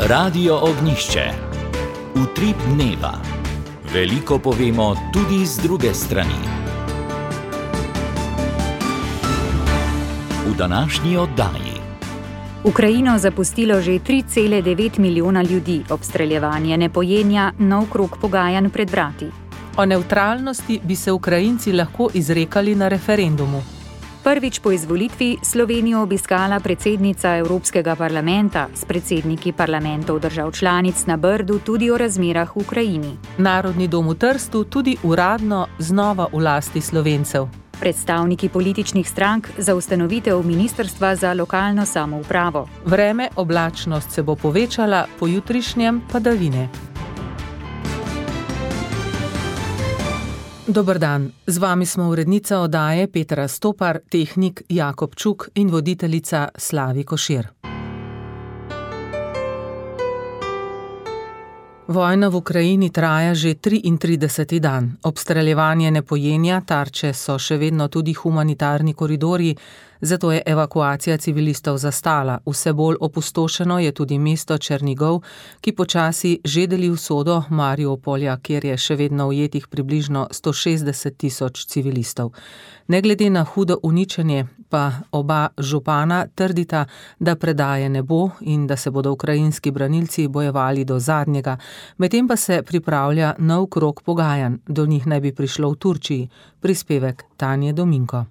Radio Ognjišče. Utrip dneva. Veliko povemo tudi z druge strani. V današnji oddaji. Ukrajino zapustilo že 3,9 milijona ljudi, obstreljevanje nepojenja, nov krog pogajanj pred vrati. O nevtralnosti bi se Ukrajinci lahko izrekali na referendumu. Prvič po izvolitvi Slovenijo obiskala predsednica Evropskega parlamenta s predsedniki parlamentov držav članic na Brdu tudi o razmerah v Ukrajini. Narodni dom v Trstu tudi uradno znova v lasti Slovencev. Predstavniki političnih strank za ustanovitev Ministrstva za lokalno samoupravo. Vreme, oblačnost se bo povečala, pojutrišnjem padavine. Dober dan, z vami smo urednica oddaje Petra Stopar, tehnik Jakob Čuk in voditeljica Slavi Košir. Vojna v Ukrajini traja že 33. dan. Obstreljevanje nepojenja, tarče so še vedno tudi humanitarni koridorji, zato je evakuacija civilistov zastala. Vse bolj opustošeno je tudi mesto Černigov, ki počasi že deli usodo Mariupolja, kjer je še vedno ujetih približno 160 tisoč civilistov. Ne glede na hudo uničenje, pa oba župana trdita, da predaje ne bo in da se bodo ukrajinski branilci bojevali do zadnjega. Medtem pa se pripravlja nov krog pogajanj. Do njih naj bi prišlo v Turčiji. Prispevek Tanje Dominko.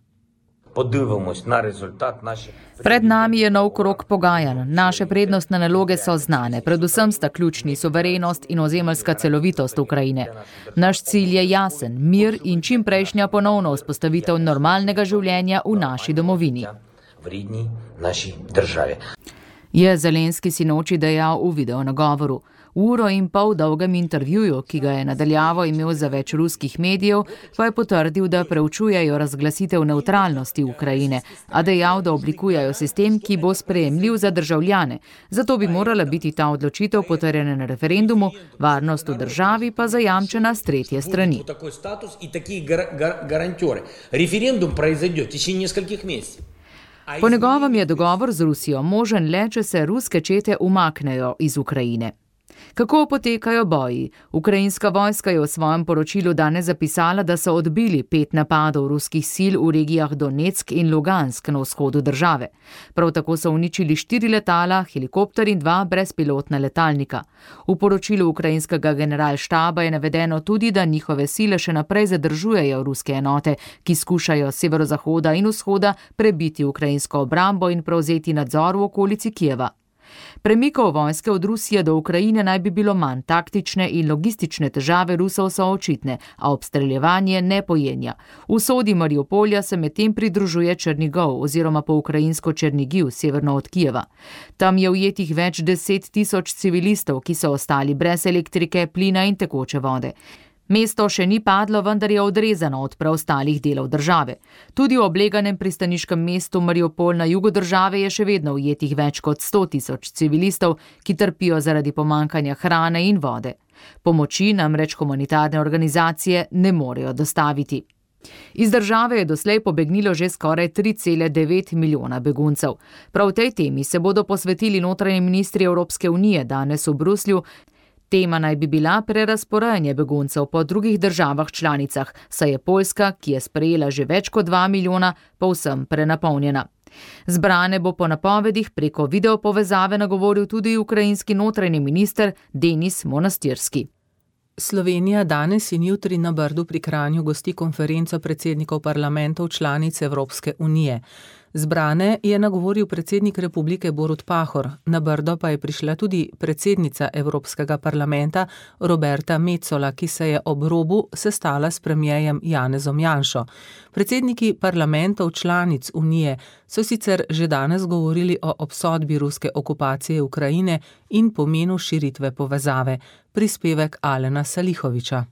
Pred nami je nov krog pogajanj. Naše prednostne naloge so znane. Predvsem sta ključni suverenost in ozemeljska celovitost Ukrajine. Naš cilj je jasen, mir in čimprejšnja ponovna vzpostavitev normalnega življenja v naši domovini. Je Zelenski sinoči dejal v videonagovoru. V 1,5 dolgem intervjuju, ki ga je nadaljavo imel za več ruskih medijev, pa je potrdil, da preučujejo razglasitev nevtralnosti Ukrajine, a dejal, da oblikujejo sistem, ki bo sprejemljiv za državljane. Zato bi morala biti ta odločitev potrjena na referendumu, varnost v državi pa zajamčena s tretje strani. Po njegovem je dogovor z Rusijo možen le, če se ruske čete umaknejo iz Ukrajine. Kako potekajo boji? Ukrajinska vojska je v svojem poročilu danes zapisala, da so odbili 5 napadov ruskih sil v regijah Donetsk in Lugansk na vzhodu države. Prav tako so uničili 4 letala, helikopter in 2 brezpilotna letalnika. V poročilu ukrajinskega generalštaba je navedeno tudi, da njihove sile še naprej zadržujejo ruske enote, ki skušajo s severozahoda in vzhoda prebiti ukrajinsko obrambo in prevzeti nadzor v okolici Kijeva. Premikov vojske od Rusije do Ukrajine naj bi bilo manj, taktične in logistične težave Rusov so očitne, a obstreljevanje ne pojenja. V usodi Mariupolja se medtem pridružuje Černigov oziroma po ukrajinsko Černigiv, severno od Kijeva. Tam je ujetih več 10 tisoč civilistov, ki so ostali brez elektrike, plina in tekoče vode. Mesto še ni padlo, vendar je odrezano od preostalih delov države. Tudi v obleganem pristaniškem mestu Mariupol na jugu države je še vedno ujetih več kot 100 tisoč civilistov, ki trpijo zaradi pomankanja hrane in vode. Pomoči namreč humanitarne organizacije ne morejo dostaviti. Iz države je doslej pobegnilo že skoraj 3,9 milijona beguncev. Prav tej temi se bodo posvetili notranji ministri Evropske unije danes v Bruslju. Tema naj bi bila prerazporejanje beguncev po drugih državah članicah, saj je Poljska, ki je sprejela že več kot 2 milijona, povsem prenapolnjena. Zbrane bo po napovedih preko videopovezave nagovoril tudi ukrajinski notranji minister Denis Monastirski. Slovenija danes in jutri na Brdu pri Kranju gosti konferenco predsednikov parlamentov članic Evropske unije. Zbrane je nagovoril predsednik republike Borut Pahor, na Brdo pa je prišla tudi predsednica Evropskega parlamenta Roberta Metsola, ki se je ob robu sestala s premierjem Janezom Janšo. Predsedniki parlamentov članic Unije so sicer že danes govorili o obsodbi ruske okupacije Ukrajine in pomenu širitve povezave. Prispevek Alena Salihoviča.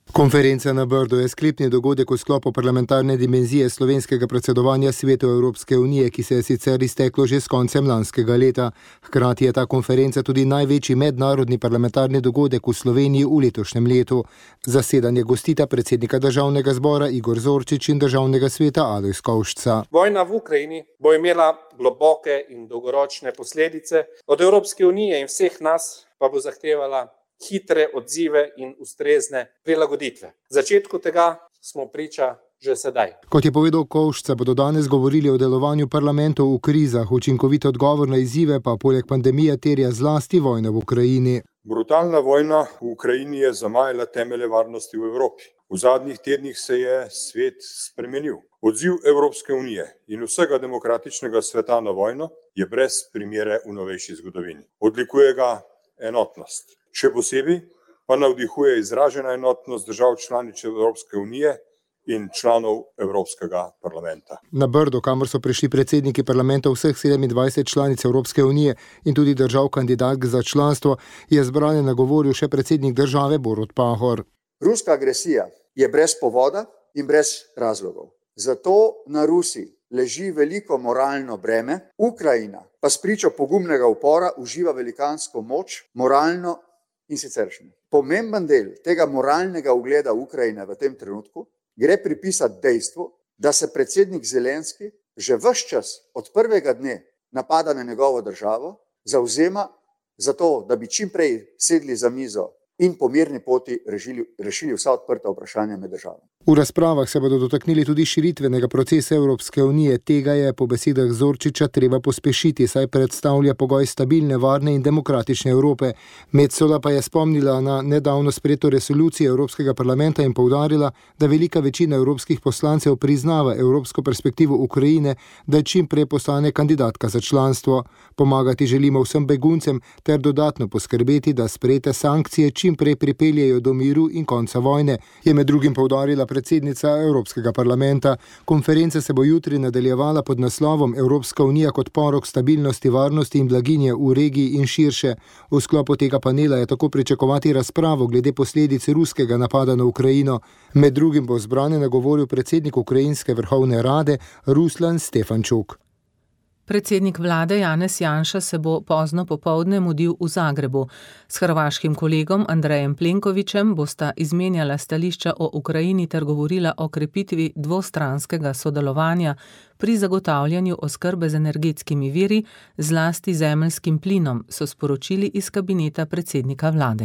Konferenca na Brdu je sklepni dogodek v sklopu parlamentarne dimenzije slovenskega predsedovanja Svetu Evropske unije, ki se je sicer izteklo že s koncem lanskega leta. Hkrati je ta konferenca tudi največji mednarodni parlamentarni dogodek v Sloveniji v letošnjem letu. Zasedanje gostita predsednika državnega zbora Igor Zorčič in državnega sveta Alojz Kovšca. Vojna v Ukrajini bo imela globoke in dolgoročne posledice, od Evropske unije in vseh nas pa bo zahtevala hitre odzive in ustrezne prilagoditve. Začetku tega smo priča že sedaj. Kot je povedal Kovšca, bodo danes govorili o delovanju parlamentov v krizah, učinkovit odgovor na izzive pa poleg pandemije terja zlasti vojna v Ukrajini. Brutalna vojna v Ukrajini je zamajala temelje varnosti v Evropi. V zadnjih tednih se je svet spremenil. Odziv Evropske unije in vsega demokratičnega sveta na vojno je brez primere v novejši zgodovini. Odlikuje ga enotnost. Še posebej pa navdihuje izražena enotnost držav članic Evropske unije in članov Evropskega parlamenta. Na Brdu, kamor so prišli predsedniki parlamentov vseh 27 članic Evropske unije in tudi držav kandidatk za članstvo, je zbrane nagovoril še predsednik države Borut Pahor. Ruska agresija je brez povoda in brez razlogov. Zato na Rusiji leži veliko moralno breme, Ukrajina pa spričo pogumnega upora uživa velikansko moč, moralno in siceršnje. Pomemben del tega moralnega ugleda Ukrajine v tem trenutku gre pripisati dejstvu, da se predsednik Zelenski že ves čas od prvega dne napada na njegovo državo zavzema za to, da bi čim prej sedli za mizo in po mirni poti rešili vsa odprta vprašanja med državami. V razpravah se bodo dotaknili tudi širitvenega procesa Evropske unije. Tega je po besedah Zorčiča treba pospešiti, saj predstavlja pogoj stabilne, varne in demokratične Evrope. Metsola pa je spomnila na nedavno sprejeto resolucijo Evropskega parlamenta in poudarila, da velika večina evropskih poslancev priznava evropsko perspektivo Ukrajine, da čim prej postane kandidatka za članstvo. Pomagati želimo vsem beguncem ter dodatno poskrbeti, da sprejete sankcije čim prej pripeljejo do miru in konca vojne, je med drugim poudarila predsednica Evropskega parlamenta. Konferenca se bo jutri nadaljevala pod naslovom Evropska unija kot porok stabilnosti, varnosti in blaginje v regiji in širše. V sklopu tega panela je tako pričakovati razpravo glede posledic ruskega napada na Ukrajino. Med drugim bo zbrane nagovoril predsednik Ukrajinske vrhovne rade Ruslan Stefančuk. Predsednik vlade Janez Janša se bo pozno popoldne mudil v Zagrebu. S hrvaškim kolegom Andrejem Plenkovićem bosta izmenjala stališča o Ukrajini ter govorila o krepitvi dvostranskega sodelovanja pri zagotavljanju oskrbe z energetskimi viri, zlasti zemeljskim plinom, so sporočili iz kabineta predsednika vlade.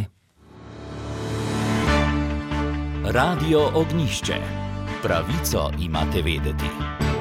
Radio Ognjišče. Pravico imate vedeti.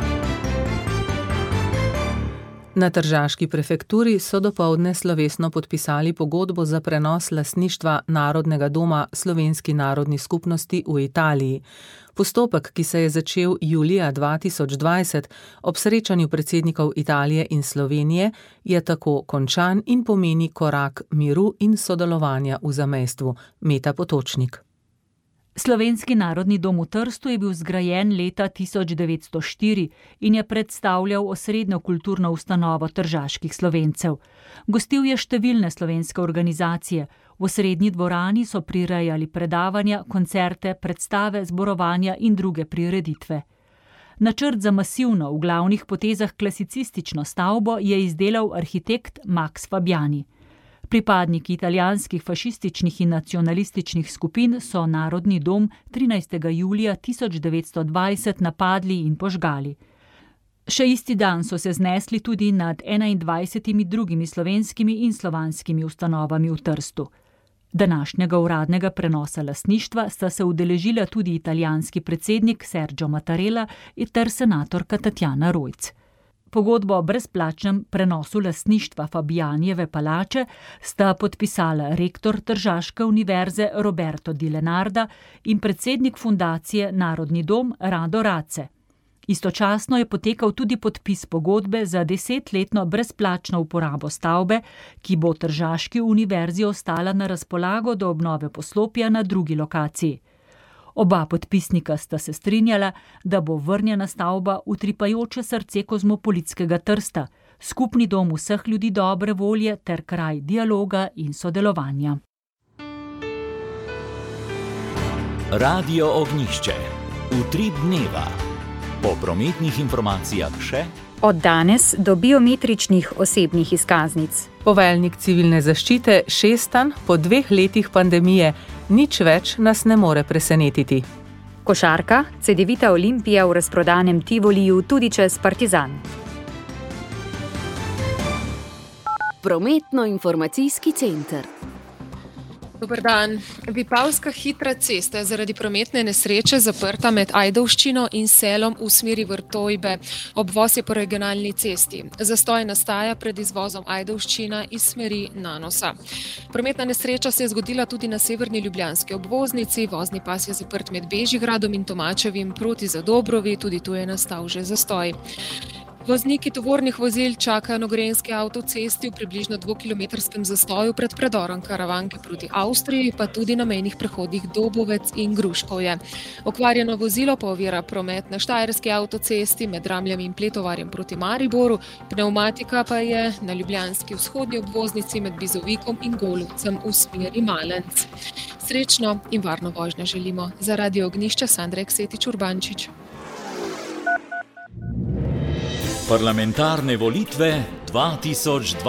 Na tržaški prefekturi so dopoldne slovesno podpisali pogodbo za prenos lastništva Narodnega doma Slovenski narodni skupnosti v Italiji. Postopek, ki se je začel julija 2020 ob srečanju predsednikov Italije in Slovenije, je tako končan in pomeni korak miru in sodelovanja v zamejstvu. Meta Potočnik. Slovenski narodni dom v Trstu je bil zgrajen leta 1904 in je predstavljal osrednjo kulturno ustanovo tržaških Slovencev. Gostil je številne slovenske organizacije. V osrednji dvorani so prirejali predavanja, koncerte, predstave, zborovanja in druge prireditve. Načrt za masivno, v glavnih potezah klasicistično stavbo je izdelal arhitekt Max Fabiani. Pripadniki italijanskih fašističnih in nacionalističnih skupin so Narodni dom 13. julija 1920 napadli in požgali. Še isti dan so se znesli tudi nad 21 drugimi slovenskimi in slovanskimi ustanovami v Trstu. Današnjega uradnega prenosa lastništva sta se udeležila tudi italijanski predsednik Sergio Mattarella ter senatorka Tatjana Rojc. Pogodbo o brezplačnem prenosu lastništva Fabianijeve palače sta podpisala rektor Tržaške univerze Roberto Di Lenarda in predsednik fundacije Narodni dom Rado Race. Istočasno je potekal tudi podpis pogodbe za 10-letno brezplačno uporabo stavbe, ki bo Tržaški univerzi ostala na razpolago do obnove poslopja na drugi lokaciji. Oba podpisnika sta se strinjala, da bo vrnjena stavba utripajoče srce kozmopolitskega Trsta, skupni dom vseh ljudi dobre volje ter kraj dialoga in sodelovanja. Radio Ognjišče. Utrip dneva. Po prometnih informacijah še od danes do biometričnih osebnih izkaznic. Poveljnik civilne zaščite Šestan po 2 letih pandemije nič več nas ne more presenetiti. Košarka, Cedevita Olimpija v razprodanem Tivoliju tudi čez Partizan. Prometno-informacijski center. Dober dan. Vipavska hitra cesta je zaradi prometne nesreče zaprta med Ajdovščino in selom v smeri Vrtojbe. Obvoz je po regionalni cesti. Zastoj nastaja pred izvozom Ajdovščina iz smeri Nanosa. Prometna nesreča se je zgodila tudi na severni ljubljanski obvoznici. Vozni pas je zaprt med Bežigradom in Tomačevim proti Zadobrovi, tudi tu je nastal že zastoj. Vozniki tovornih vozil čakajo na gorenjski avtocesti v približno 2-kilometrskem zastoju pred predorom Karavanke proti Avstriji, pa tudi na mejnih prehodih Dobovec in Gruškovje. Okvarjeno vozilo pa ovira promet na štajerski avtocesti med Ramljem in Pletovarjem proti Mariboru, pneumatika pa je na ljubljanski vzhodni obvoznici med Bizovikom in Golovcem v smeri Malenc. Srečno in varno vožnjo želimo. Za Radio Ognjišče Sandra Eksetič Urbančič. Parlamentarne volitve 2022.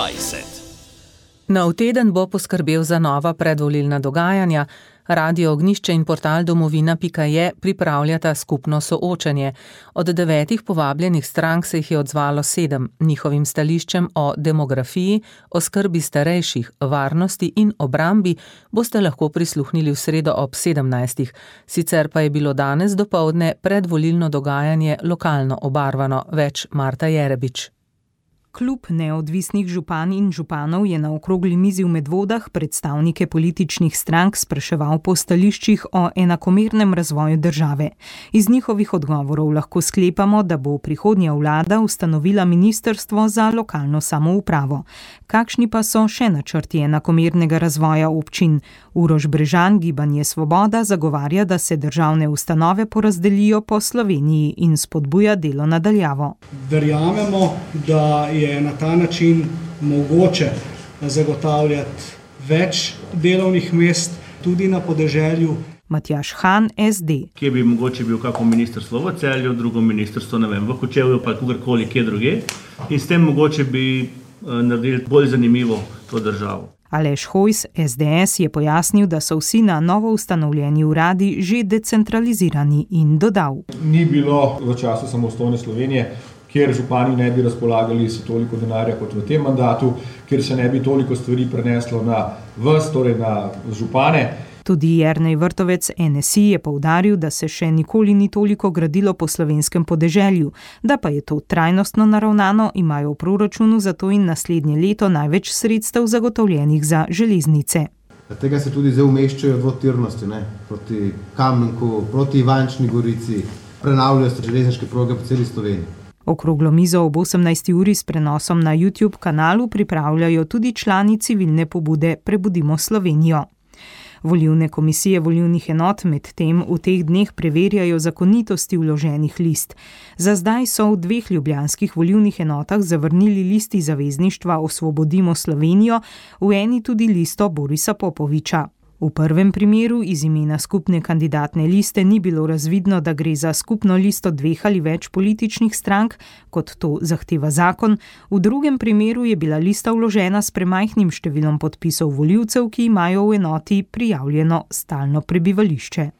Nov teden bo poskrbel za nova predvolilna dogajanja. Radio Ognjišče in portal domovina.je pripravljata skupno soočenje. Od 9 povabljenih strank se jih je odzvalo 7. Njihovim stališčem o demografiji, oskrbi starejših, varnosti in obrambi boste lahko prisluhnili v sredo ob 17. Sicer pa je bilo danes dopoldne predvolilno dogajanje lokalno obarvano. Več Marta Jerebič. Klub neodvisnih župan in županov je na okrogli mizi v Medvodah predstavnike političnih strank spraševal po stališčih o enakomernem razvoju države. Iz njihovih odgovorov lahko sklepamo, da bo prihodnja vlada ustanovila ministrstvo za lokalno samoupravo. Kakšni pa so še načrti enakomernega razvoja občin? Uroš Brežan, Gibanje Svoboda, zagovarja, da se državne ustanove porazdelijo po Sloveniji in spodbuja delo na daljavo. Verjamemo, da je na ta način mogoče zagotavljati več delovnih mest tudi na podeželju. Matjaž Han, SD. Kje bi mogoče bil kako ministrstvo v Celju, drugo ministrstvo, ne vem, v Kočevju pa kogarkoli kje druge. In s tem mogoče bi naredili bolj zanimivo to državo. Aleš Hojs, SDS, je pojasnil, da so vsi na novo ustanovljeni uradi že decentralizirani in dodal. Ni bilo v času samostojne Slovenije, kjer župani ne bi razpolagali s toliko denarja kot v tem mandatu, kjer se ne bi toliko stvari preneslo na vas, torej na župane. Tudi Jernej Vrtovec, NSI, je poudaril, da se še nikoli ni toliko gradilo po slovenskem podeželju, da pa je to trajnostno naravnano, imajo v proračunu zato in naslednje leto največ sredstev zagotovljenih za železnice. Tega se tudi zdaj umeščajo dvotirnosti, proti Kamenku, proti Ivančni Gorici, prenavljajo se železniške proge po celi Sloveniji. Okroglo mizo ob 18. uri s prenosom na YouTube kanalu pripravljajo tudi člani civilne pobude Prebudimo Slovenijo. Volilne komisije volilnih enot medtem v teh dneh preverjajo zakonitosti vloženih list. Za zdaj so v 2 ljubljanskih volilnih enotah zavrnili listi Zavezništva Osvobodimo Slovenijo, v eni tudi listo Borisa Popoviča. V prvem primeru iz imena skupne kandidatne liste ni bilo razvidno, da gre za skupno listo 2 ali več političnih strank, kot to zahteva zakon. V drugem primeru je bila lista vložena s premajhnim številom podpisov volivcev, ki imajo v enoti prijavljeno stalno prebivališče.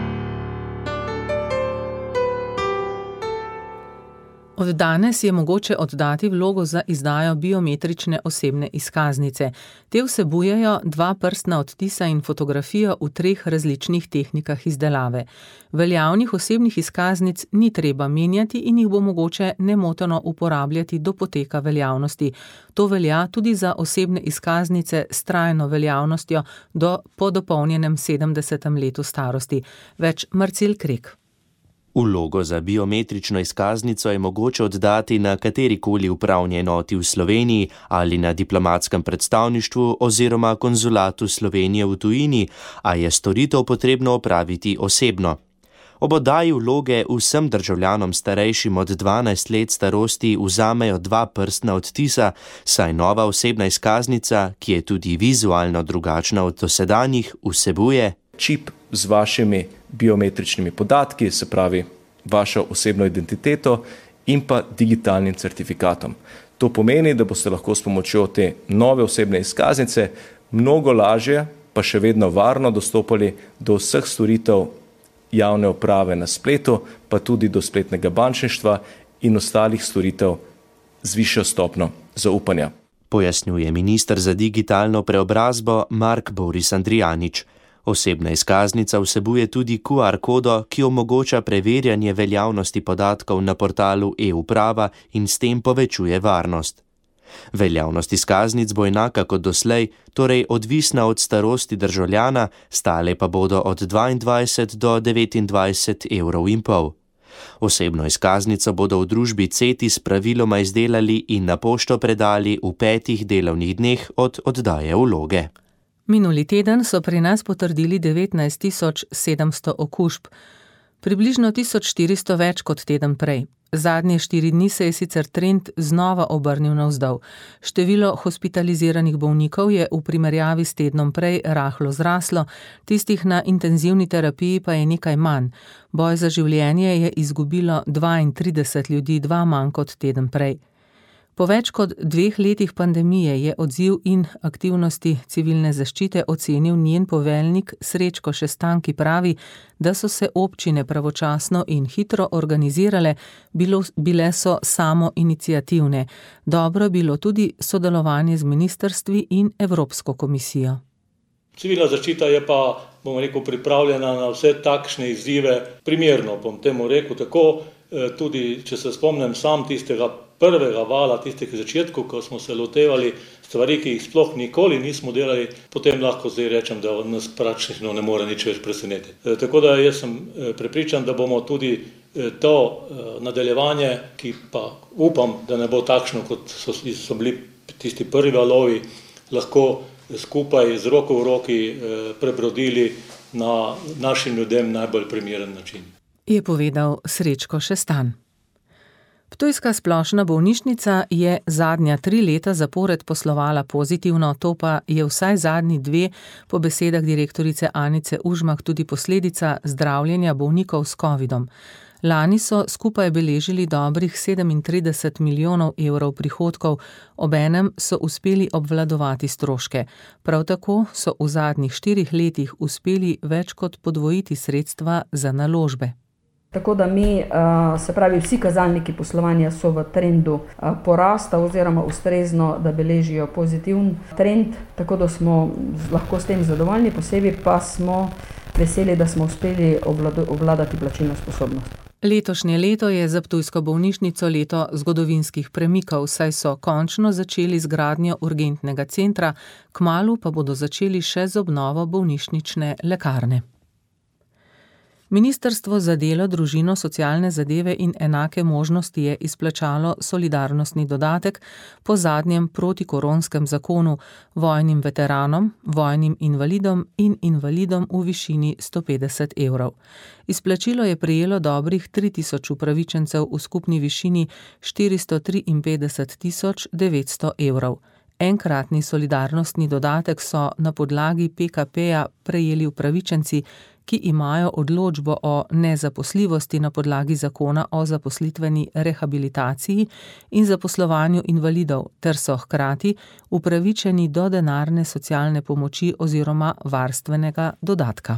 Od danes je mogoče oddati vlogo za izdajo biometrične osebne izkaznice. Te vsebujejo 2 prstna odtisa in fotografijo v 3 različnih tehnikah izdelave. Veljavnih osebnih izkaznic ni treba menjati in jih bo mogoče nemoteno uporabljati do poteka veljavnosti. To velja tudi za osebne izkaznice s trajno veljavnostjo po dopolnjenem 70. letu starosti. Več Marcel Krek. Vlogo za biometrično izkaznico je mogoče oddati na katerikoli upravni enoti v Sloveniji ali na diplomatskem predstavništvu oziroma konzulatu Slovenije v tujini, a je storitev potrebno opraviti osebno. Ob oddaji vloge vsem državljanom starejšim od 12 let starosti vzamejo 2 prstna odtisa, saj nova osebna izkaznica, ki je tudi vizualno drugačna od dosedanjih, vsebuje čip z vašimi biometričnimi podatki, se pravi vašo osebno identiteto in pa digitalnim certifikatom. To pomeni, da boste lahko s pomočjo te nove osebne izkaznice mnogo lažje, pa še vedno varno dostopali do vseh storitev javne uprave na spletu, pa tudi do spletnega bančništva in ostalih storitev z višjo stopnjo zaupanja. Pojasnjuje minister za digitalno preobrazbo Mark Boris Andrijanič. Osebna izkaznica vsebuje tudi QR kodo, ki omogoča preverjanje veljavnosti podatkov na portalu e-uprava in s tem povečuje varnost. Veljavnost izkaznic bo enaka kot doslej, torej odvisna od starosti državljana, stale pa bodo od 22 do 29,5 €. Osebno izkaznico bodo v družbi Cetis praviloma izdelali in na pošto predali v 5 delovnih dneh od oddaje vloge. Minuli teden so pri nas potrdili 19.700 okužb, približno 1400 več kot teden prej. Zadnje 4 dni se je sicer trend znova obrnil navzdol. Število hospitaliziranih bolnikov je v primerjavi s tednom prej rahlo zraslo, tistih na intenzivni terapiji pa je nekaj manj. Boj za življenje je izgubilo 32 ljudi, 2 manj kot teden prej. Po več kot 2 letih pandemije je odziv in aktivnosti civilne zaščite ocenil njen poveljnik Srečko Šestan, ki pravi, da so se občine pravočasno in hitro organizirale, bile so samoiniciativne. Dobro je bilo tudi sodelovanje z ministrstvi in Evropsko komisijo. Civilna zaščita je pa, pripravljena na vse takšne izzive primerno, bom temu rekel tako, tudi če se spomnim sam tistega prvega vala, tistih začetkov, ko smo se lotevali stvari, ki jih sploh nikoli nismo delali, potem lahko zdaj rečem, da nas praktično ne more nič več presenetiti. Tako da jaz sem prepričan, da bomo tudi to nadaljevanje, ki pa upam, da ne bo takšno, kot so bili tisti prvi valovi, lahko skupaj z roko v roki prebrodili na našim ljudem najbolj primeren način. Je povedal Srečko Šestan. Ptujska splošna bolnišnica je zadnja 3 leta zapored poslovala pozitivno, to pa je vsaj zadnji 2, po besedah direktorice Anice Užmah, tudi posledica zdravljenja bolnikov s covidom. Lani so skupaj beležili dobrih 37 milijonov evrov prihodkov, obenem so uspeli obvladovati stroške. Prav tako so v zadnjih 4 letih uspeli več kot podvojiti sredstva za naložbe. Tako da mi, se pravi, vsi kazalniki poslovanja so v trendu porasta oziroma ustrezno, da beležijo pozitiven trend, tako da smo lahko s tem zadovoljni, posebej pa smo veseli, da smo uspeli obvladati plačilno sposobnost. Letošnje leto je za ptujsko bolnišnico leto zgodovinskih premikov, saj so končno začeli z gradnjo urgentnega centra, kmalu pa bodo začeli še z obnovo bolnišnične lekarne. Ministrstvo za delo, družino, socialne zadeve in enake možnosti je izplačalo solidarnostni dodatek po zadnjem protikoronskem zakonu vojnim veteranom, vojnim invalidom in invalidom v višini 150 €. Izplačilo je prejelo dobrih 3000 upravičencev v skupni višini 453 900 €. Enkratni solidarnostni dodatek so na podlagi PKP-ja prejeli upravičenci, ki imajo odločbo o nezaposljivosti na podlagi zakona o zaposlitveni rehabilitaciji in zaposlovanju invalidov, ter so hkrati upravičeni do denarne socialne pomoči oziroma varstvenega dodatka.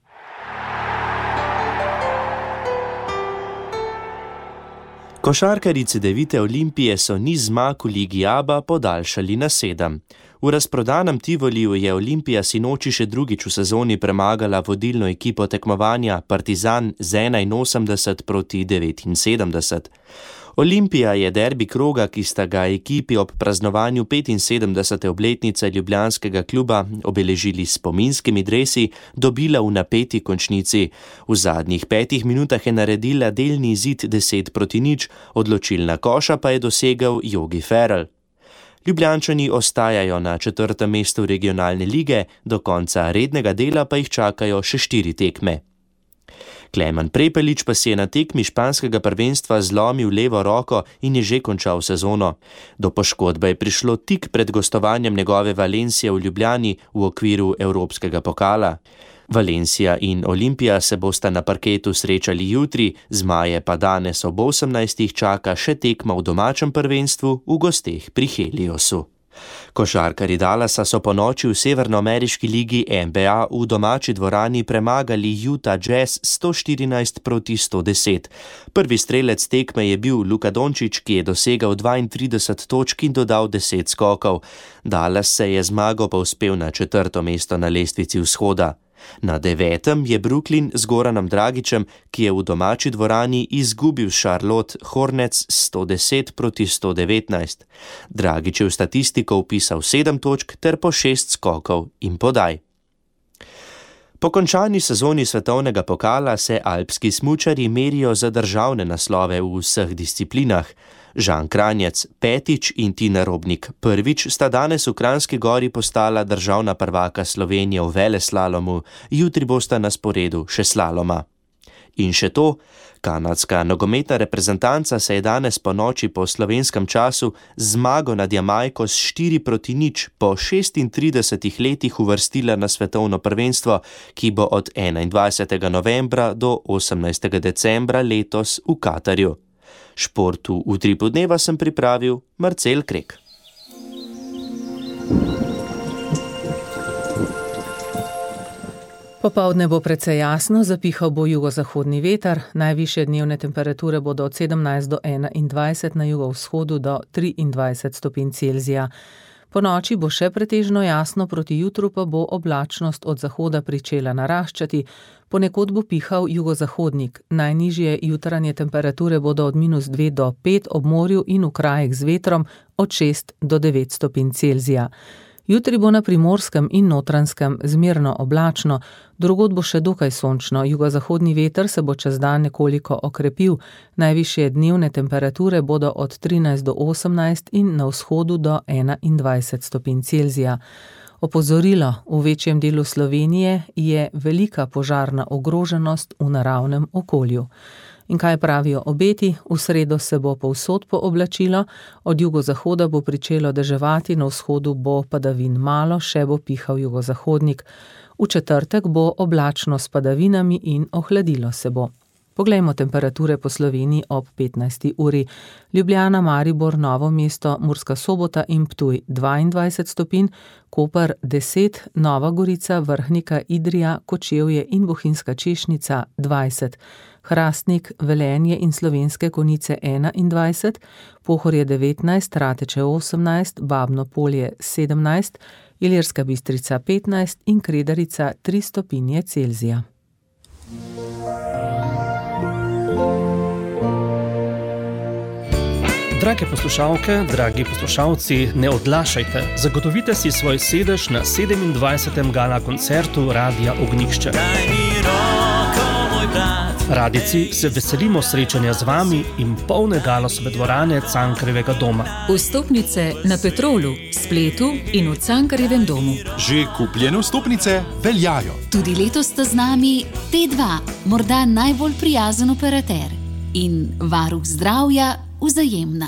Košarkarji Cedevite Olimpije so niz zmag v Ligi ABA podaljšali na 7. V razprodanem Tivoliju je Olimpija sinoči še drugič v sezoni premagala vodilno ekipo tekmovanja Partizan z 81-79. Olimpija je derbi kroga, ki sta ga ekipi ob praznovanju 75. obletnice ljubljanskega kluba obeležili s spominskimi dresi, dobila v napeti končnici. V zadnjih 5 minutah je naredila delni izid 10-0, odločilna koša pa je dosegel Jogi Ferrell. Ljubljančani ostajajo na 4. mestu regionalne lige, do konca rednega dela pa jih čakajo še 4 tekme. Klemen Prepelič pa si je na tekmi španskega prvenstva zlomil levo roko in je že končal sezono. Do poškodbe je prišlo tik pred gostovanjem njegove Valencije v Ljubljani v okviru Evropskega pokala. Valencia in Olimpija se bosta na parketu srečali jutri, Zmaje pa danes ob 18. čaka še tekma v domačem prvenstvu v gosteh pri Heliosu. Košarkarji Dallasa so po noči v severnoameriški ligi NBA v domači dvorani premagali Utah Jazz 114-110. Prvi strelec tekme je bil Luka Dončić, ki je dosegal 32 točk in dodal 10 skokov. Dallas se je zmago povzpel na 4. mesto na lestvici vzhoda. Na 9. je Brooklyn z Goranom Dragićem, ki je v domači dvorani izgubil Charlotte Hornets 110-119. Dragić je v statistiko vpisal 7 točk ter po 6 skokov in podaj. Po končani sezoni svetovnega pokala se alpski smučarji merijo za državne naslove v vseh disciplinah. Žan Kranjec 5. in Tina Robnik 1. sta danes v Kranjski Gori postala državna prvaka Slovenije v veleslalomu, jutri bosta na sporedu še slaloma. In še to, kanadska nogometna reprezentanca se je danes po noči po slovenskem času zmago nad Jamajko s 4-0 po 36 letih uvrstila na svetovno prvenstvo, ki bo od 21. novembra do 18. decembra letos v Katarju. Športu v Utripu dneva sem pripravil Marcel Krek. Popoldne bo precej jasno, zapihal bo jugozahodni veter, najvišje dnevne temperature bodo od 17 do 21, na jugovzhodu do 23 stopinj Celzija. Po noči bo še pretežno jasno, proti jutru pa bo oblačnost od zahoda pričela naraščati, ponekod bo pihal jugozahodnik. Najnižje jutranje temperature bodo od -2 do 5 ob morju in v krajih z vetrom od 6 do 9 stopinj Celzija. Jutri bo na Primorskem in Notranjskem zmerno oblačno, drugod bo še dokaj sončno, jugozahodni veter se bo čez dan nekoliko okrepil, najvišje dnevne temperature bodo od 13 do 18 in na vzhodu do 21 stopinj Celzija. Opozorilo, v večjem delu Slovenije je velika požarna ogroženost v naravnem okolju. In kaj pravijo obeti? V sredo se bo povsod pooblačilo, od jugozahoda bo pričelo deževati, na vzhodu bo padavin malo, še bo pihal jugozahodnik. V četrtek bo oblačno s padavinami in ohladilo se bo. Poglejmo temperature po Sloveniji ob 15. uri. Ljubljana, Maribor, Novo mesto, Murska Sobota in Ptuj 22 stopinj, Koper 10, Nova Gorica, Vrhnika, Idrija, Kočevje in Bohinjska Češnica 20, Hrastnik, Velenje in Slovenske Konjice 21, Pohorje 19, Rateče 18, Babno Polje 17, Ilirska Bistrica 15 in Kredarica 3 stopinje Celzija. Drage poslušalke, dragi poslušalci, ne odlašajte, zagotovite si svoj sedež na 27. gala koncertu Radia Ognjišče. Radijci se veselimo srečanja z vami in polne Galosove dvorane Cankarjevega doma. Vstopnice na Petrolu, spletu in v Cankarjevem domu. Že kupljene vstopnice veljajo. Tudi letos sta z nami T2, morda najbolj prijazen operater in varuh zdravja Vzajemna.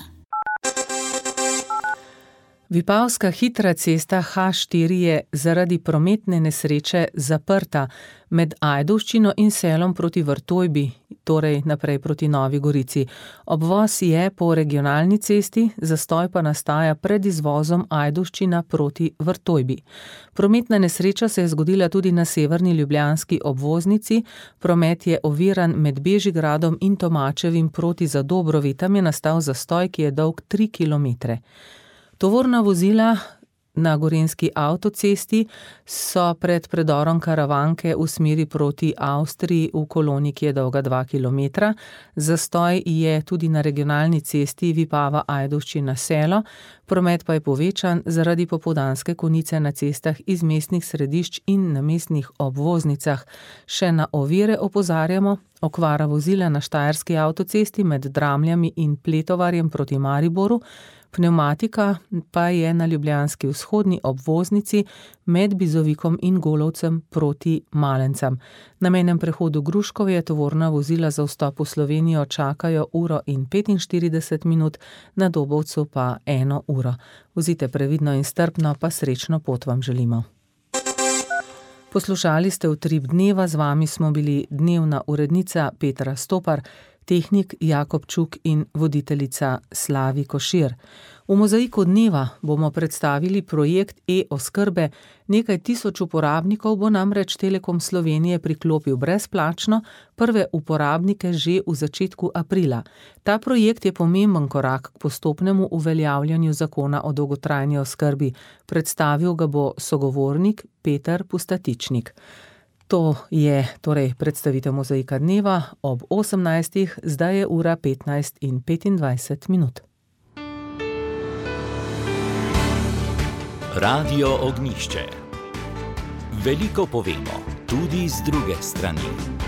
Vipavska hitra cesta H4 je zaradi prometne nesreče zaprta med Ajdovščino in Selom proti Vrtojbi, torej naprej proti Novi Gorici. Obvoz je po regionalni cesti, zastoj pa nastaja pred izvozom Ajdovščina proti Vrtojbi. Prometna nesreča se je zgodila tudi na severni ljubljanski obvoznici, promet je oviran med Bežigradom in Tomačevim proti Zadobrovi, tam je nastal zastoj, ki je dolg 3 kilometre. Tovorna vozila na gorenjski avtocesti so pred predorom Karavanke v smeri proti Avstriji v koloni, ki je dolga 2 kilometra. Zastoj je tudi na regionalni cesti Vipava Ajdovščina Selo, promet pa je povečan zaradi popoldanske konice na cestah iz mestnih središč in na mestnih obvoznicah. Še na ovire opozarjamo, okvara vozila na štajerski avtocesti med Dramljami in Pletovarjem proti Mariboru, pnevmatika pa je na ljubljanski vzhodni obvoznici med Bizovikom in Golovcem proti Malencem. Na mejnem prehodu Gruškovje tovorna vozila za vstop v Slovenijo čakajo 1:45 minut, na Dobovcu pa 1 uro. Vozite previdno in strpno, pa srečno pot vam želimo. Poslušali ste Utrip dneva, z vami smo bili dnevna urednica Petra Stopar, tehnik Jakob Čuk in voditeljica Slavi Košir. V mozaiku dneva bomo predstavili projekt e-oskrbe. Nekaj tisoč uporabnikov bo namreč Telekom Slovenije priklopil brezplačno, prve uporabnike že v začetku aprila. Ta projekt je pomemben korak k postopnemu uveljavljanju zakona o dolgotrajni oskrbi. Predstavil ga bo sogovornik Peter Pustatičnik. To je torej predstavitev mozaika dneva ob 18. Zdaj je ura 15:25. Radio Ognjišče. Veliko povemo, tudi z druge strani.